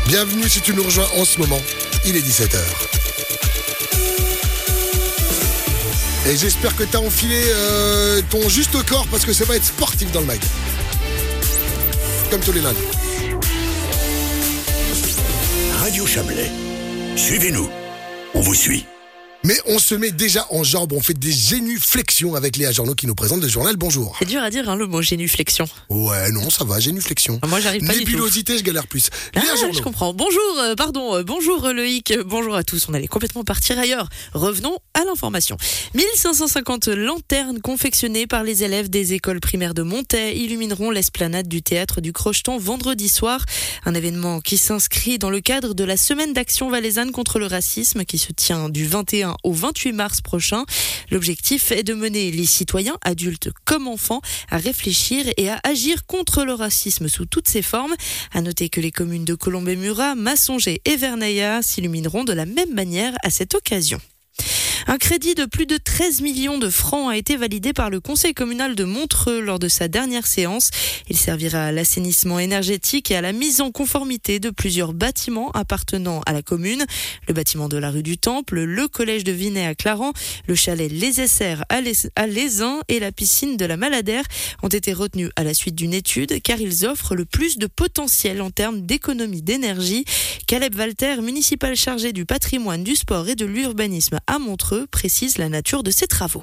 Bienvenue si tu nous rejoins en ce moment, il est 17h. Et j'espère que tu as enfilé ton juste corps parce que ça va être sportif dans le mag. Comme tous les lundis. Radio Chablais, suivez-nous, on vous suit. Mais on se met déjà en jambes, on fait des génuflexions avec Léa Journaux qui nous présente le journal. Bonjour. C'est dur à dire le mot génuflexion. Ouais, non, ça va, génuflexion. Moi, j'arrive pas du tout. Nébulosité, je galère plus. Léa Journaux. Je comprends. Bonjour Loïc, bonjour à tous. On allait complètement partir ailleurs. Revenons à l'information. 1550 lanternes confectionnées par les élèves des écoles primaires de Montaix illumineront l'esplanade du théâtre du Crocheton vendredi soir. Un événement qui s'inscrit dans le cadre de la semaine d'action valaisanne contre le racisme qui se tient du 21 au 28 mars prochain. L'objectif est de mener les citoyens, adultes comme enfants, à réfléchir et à agir contre le racisme sous toutes ses formes. À noter que les communes de Colombey-Murat, Massonger et Vernaya s'illumineront de la même manière à cette occasion. Un crédit de plus de 13 millions de francs a été validé par le conseil communal de Montreux lors de sa dernière séance. Il servira à l'assainissement énergétique et à la mise en conformité de plusieurs bâtiments appartenant à la commune. Le bâtiment de la rue du Temple, le collège de Vinay à Clarens, le chalet Les Essers à Lézin et la piscine de la Maladère ont été retenus à la suite d'une étude car ils offrent le plus de potentiel en termes d'économie d'énergie. Caleb Walter, municipal chargé du patrimoine, du sport et de l'urbanisme à Montreux, précise la nature de ces travaux.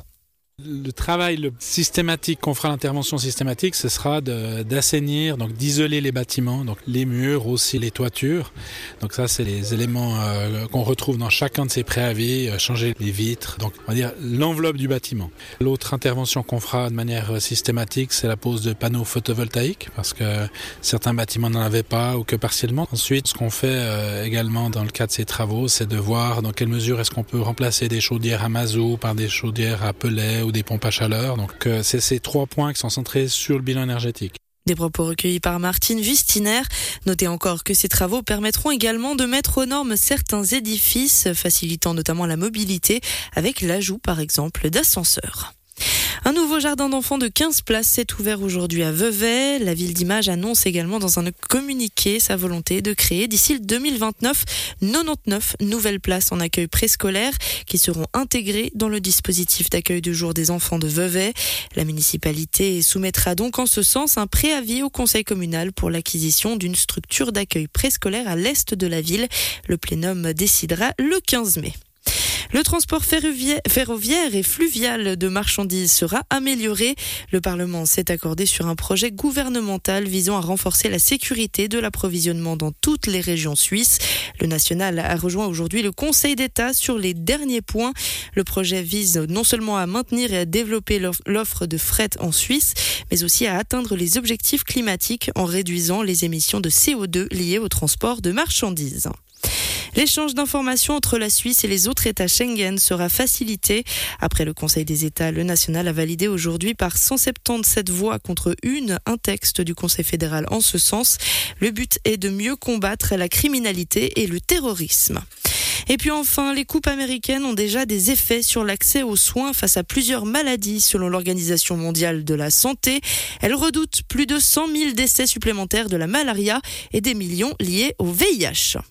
Le travail systématique qu'on fera, l'intervention systématique, ce sera d'assainir, donc d'isoler les bâtiments, donc les murs, aussi les toitures. Donc ça, c'est les éléments qu'on retrouve dans chacun de ces préavis, changer les vitres, donc on va dire l'enveloppe du bâtiment. L'autre intervention qu'on fera de manière systématique, c'est la pose de panneaux photovoltaïques, parce que certains bâtiments n'en avaient pas ou que partiellement. Ensuite, ce qu'on fait également dans le cadre de ces travaux, c'est de voir dans quelle mesure est-ce qu'on peut remplacer des chaudières à mazout par des chaudières à pellets ou des pompes à chaleur. Donc c'est ces 3 points qui sont centrés sur le bilan énergétique. Des propos recueillis par Martine Wustiner. Notez encore que ces travaux permettront également de mettre aux normes certains édifices, facilitant notamment la mobilité, avec l'ajout par exemple d'ascenseurs. Un nouveau jardin d'enfants de 15 places s'est ouvert aujourd'hui à Vevey. La ville d'Image annonce également dans un communiqué sa volonté de créer d'ici le 2029 99 nouvelles places en accueil préscolaire qui seront intégrées dans le dispositif d'accueil de jour des enfants de Vevey. La municipalité soumettra donc en ce sens un préavis au conseil communal pour l'acquisition d'une structure d'accueil préscolaire à l'est de la ville. Le plénum décidera le 15 mai. Le transport ferroviaire et fluvial de marchandises sera amélioré. Le Parlement s'est accordé sur un projet gouvernemental visant à renforcer la sécurité de l'approvisionnement dans toutes les régions suisses. Le national a rejoint aujourd'hui le Conseil d'État sur les derniers points. Le projet vise non seulement à maintenir et à développer l'offre de fret en Suisse, mais aussi à atteindre les objectifs climatiques en réduisant les émissions de CO2 liées au transport de marchandises. L'échange d'informations entre la Suisse et les autres États Schengen sera facilité. Après le Conseil des États, le national a validé aujourd'hui par 177 voix contre une un texte du Conseil fédéral en ce sens. Le but est de mieux combattre la criminalité et le terrorisme. Et puis enfin, les coupes américaines ont déjà des effets sur l'accès aux soins face à plusieurs maladies selon l'Organisation mondiale de la santé. Elle redoute plus de 100 000 décès supplémentaires de la malaria et des millions liés au VIH.